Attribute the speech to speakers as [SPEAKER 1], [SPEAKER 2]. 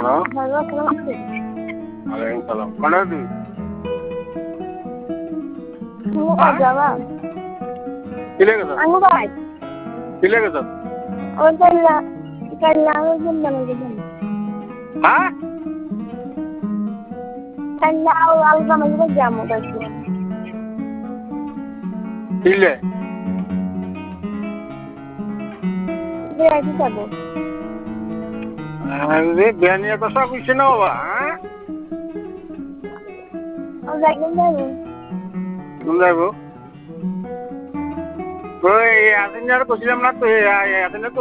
[SPEAKER 1] hello আসসালামু
[SPEAKER 2] ওয়ালাইকুম সালাম কোনে তুই
[SPEAKER 1] আলাইকুম
[SPEAKER 2] কিলে গেছ
[SPEAKER 1] আঙ্গু ভাই
[SPEAKER 2] কিলে গেছ
[SPEAKER 1] ওই কাল্লা আমার জন্য গেছেন
[SPEAKER 2] হ্যাঁ
[SPEAKER 1] কাল্লা আলগা মাঝে যাবো কাছে
[SPEAKER 2] কিলে
[SPEAKER 1] বেড়াইতে যাবো
[SPEAKER 2] বিয়ানিয়া কথা কইছে না বাবা হ্যাঁ
[SPEAKER 1] ও যাইবেন যাবো
[SPEAKER 2] কোন যাইব ওই এতদিন আর কইছিলাম না তো এতদিন